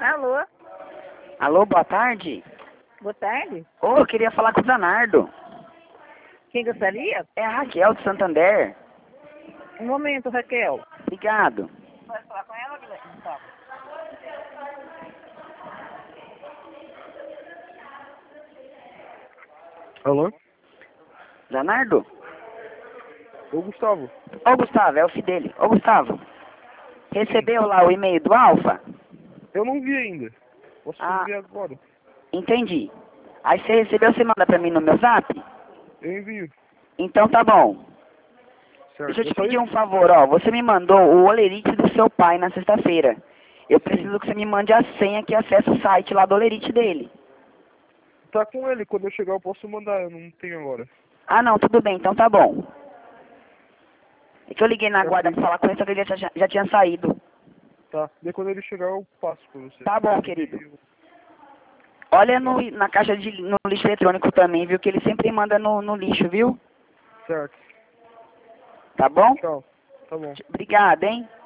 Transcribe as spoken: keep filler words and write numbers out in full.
Alô? Alô, boa tarde. Boa tarde. Ô, eu queria falar com o Zanardo. Quem gostaria? É a Raquel de Santander. Um momento, Raquel. Obrigado. Vai falar com ela, Guilherme? Então. Alô? Zanardo? Ô, Gustavo. Ô, Gustavo, é o filho dele. Ô, Gustavo, recebeu lá o e-mail do Alfa? Eu não vi ainda. Posso Ah. ver agora. Entendi. Aí você recebeu, você manda pra mim no meu zap? Eu envio. Então tá bom. Certo. Deixa eu te Eu só pedir ia- um favor, ó. Você me mandou o olerite do seu pai na sexta-feira. Eu preciso que você me mande a senha que acessa o site lá do olerite dele. Tá com ele. Quando eu chegar eu posso mandar. Eu não tenho agora. Ah, não, tudo bem, então tá bom. É que eu liguei na Tá guarda bem. pra falar com ele, só que ele já, já tinha saído. Tá. Daí quando ele chegar eu passo pra você. Tá bom, querido. Olha no, na caixa de no lixo eletrônico também, viu? Que ele sempre manda no, no lixo, viu? Certo. Tá bom? Tchau. Tá bom. Obrigado, hein?